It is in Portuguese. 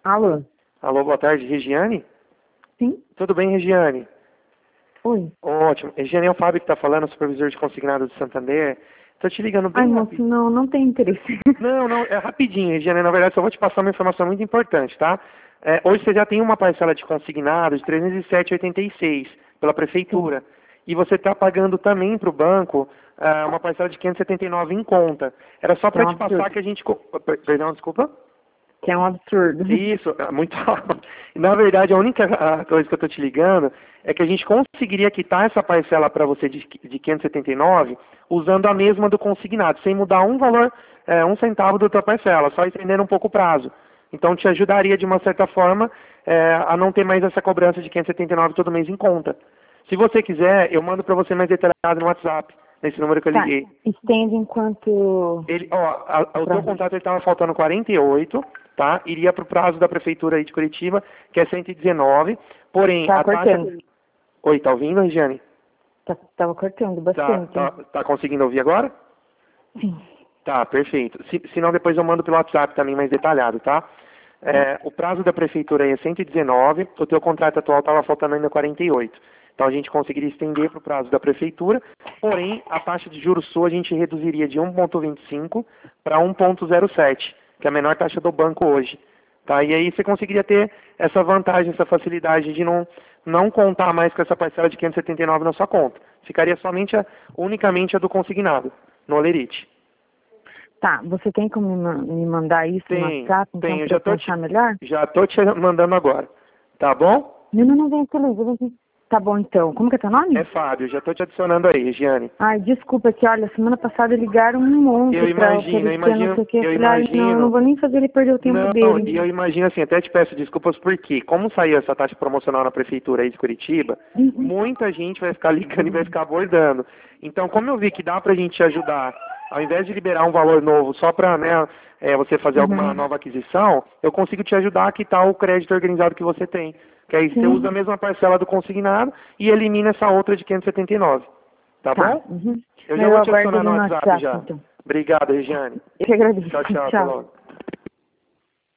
Alô? Alô, boa tarde, Regiane? Sim? Tudo bem, Regiane? Oi. Ótimo. Regiane, é o Fábio que está falando, supervisor de consignado do Santander. Tô te ligando Ai, bem moço, rápido. não tem interesse. Não, é rapidinho, Regiane. Na verdade, só vou te passar uma informação muito importante, tá? Hoje você já tem uma parcela de consignado de 307,86 pela Sim. prefeitura. E você está pagando também para o banco uma parcela de 579 em conta. Era só Que é para um te passar absurdo. que a gente... Perdão, desculpa? Que é um absurdo. Isso, é muito alto. Na verdade, a única coisa que eu estou te ligando é que a gente conseguiria quitar essa parcela para você de 579 usando a mesma do consignado, sem mudar um valor, um centavo da tua parcela, só estendendo um pouco o prazo. Então, te ajudaria, de uma certa forma, a não ter mais essa cobrança de 579 todo mês em conta. Se você quiser, eu mando para você mais detalhado no WhatsApp, nesse número que eu Tá, liguei. estende enquanto... O teu Pronto. contrato estava faltando 48, tá? Iria para o prazo da prefeitura aí de Curitiba, que é 119. Porém, Tá a taxa... cortando. Oi, tá ouvindo, Regiane? Tava cortando Tá, bastante. tá, tá conseguindo ouvir agora? Sim. Tá, perfeito. Se não, depois eu mando pelo WhatsApp também mais detalhado, tá? Tá. O prazo da prefeitura aí é 119, o teu contrato atual estava faltando ainda 48. Então a gente conseguiria estender para o prazo da prefeitura, porém a taxa de juros sua a gente reduziria de 1,25 para 1,07, que é a menor taxa do banco hoje. Tá? E aí você conseguiria ter essa vantagem, essa facilidade de não contar mais com essa parcela de 579 na sua conta. Ficaria somente unicamente a do consignado, no Olerite. Tá, você tem como me mandar isso no WhatsApp, então, Tenho, pra eu pensar melhor? já tô te mandando agora. Tá bom? Não, vem aqui, Luiz, vem aqui. Tá bom, então. Como que é teu É nome? Fábio, já tô te adicionando aí, Regiane. Ai, desculpa que, olha, semana passada ligaram um monte Eu pra imagino, eu oferecer, não imagino, sei o que. Eu eu falei, ai, não, eu não imagino. vou nem fazer ele perder o tempo Não, e dele. eu imagino assim, até te peço desculpas porque, como saiu essa taxa promocional na prefeitura aí de Curitiba, Uhum. muita gente vai ficar ligando e vai ficar abordando. Então, como eu vi que dá pra gente te ajudar, ao invés de liberar um valor novo só pra, né, você fazer alguma Uhum. nova aquisição, eu consigo te ajudar a quitar o crédito organizado que você tem. Que aí você usa a Sim. mesma parcela do consignado e elimina essa outra de 579. Tá Tá. bom? Uhum. Eu já Eu vou te aguardo adicionar ele no no WhatsApp WhatsApp, já. então. Obrigado, Regiane. Eu que agradeço. Tchau, tchau, até Tchau. logo.